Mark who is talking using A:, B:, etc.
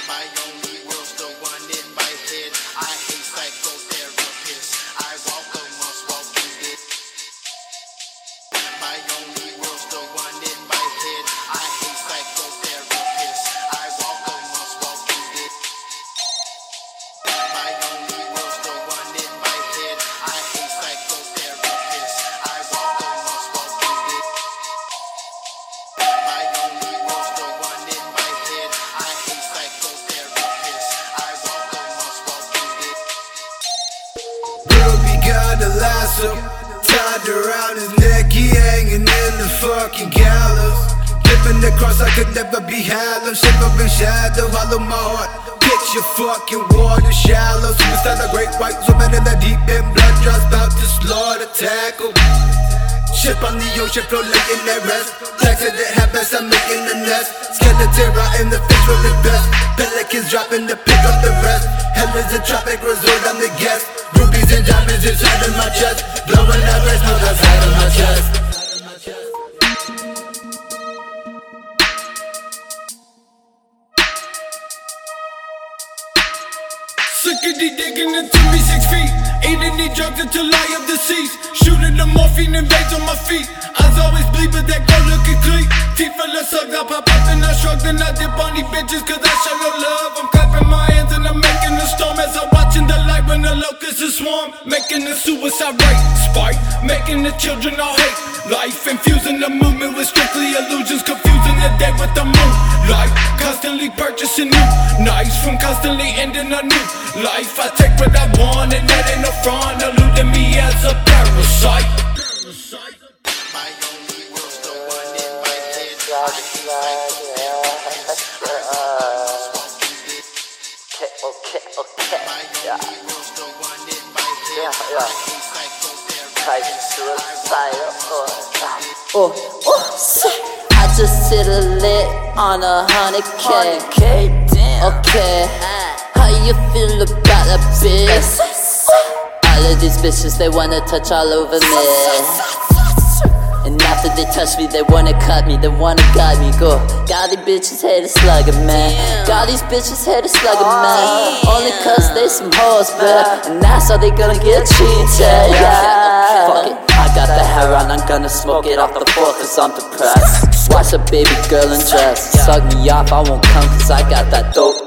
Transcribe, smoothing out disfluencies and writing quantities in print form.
A: My only world's the one in my head. I hate psychotherapists. I walk amongst walking dead. My only world's the one in my head. I hate psychotherapists. I walk amongst walking dead. My only world's the one in my head. I hate psychotherapists. I walk amongst walking dead. My only world's the one in my head. I hate psychotherapists. I walk amongst walking dead.
B: Bro began to lasso, tied around his neck, he hanging in the fucking gallows. Dipping the cross, I could never be hallowed. Shivering shadow, hollow my heart. Picture fucking water shallow. Superstar, the great white woman in the deep end, blood drops about to slaughter tackle. Ship on the ocean floor, laying at rest. Accident happens, I'm making a nest. Skeleton rot in the fish with the best. Pelicans dropping to pick up the rest. Hell is a tropic resort, I'm the guest. Rubies and diamonds inside of my chest. Blowing out red smoke outside of my chest.
C: Sickity digging into me 6 feet. Eating these drugs until I am deceased. Shooting the morphine in veins on my feet. Eyes always bleed but that girl looking clean. Teeth full of sucked, I pop up and I shrug. Then I dip on these bitches cause I show no love. I'm clapping my hands and I'm making a storm. As I'm watching the light when the locusts are swarm. Making the suicide rate spike. Making the children all hate life. Infusing the movement with strictly illusions. Confusing the day with the moonlight. Constantly purchasing new knives from constantly ending a new life. I take what I want and that ain't no front. Eluding me as a parasite.
A: My only world's the one in my head. I hate psychotherapists. I walk amongst walking dead. My only world's the one in my head. I hate psychotherapists. I walk amongst walking dead.
D: I just hit a lick on 100K. Okay, how you feel about that bitch? All of these bitches, they wanna touch all over me. And after they touch me, they wanna cut me, they wanna guide me. Go, got these bitches hate a slugger, man. Got these bitches hate a slugger, man. Only cause they some hoes, bruh. And that's how they gonna get cheated, yeah. Fuck it, I got the hair on, I'm gonna smoke it off the floor cause I'm depressed. Watch a baby girl in dress, suck me off, I won't come cause I got that dope.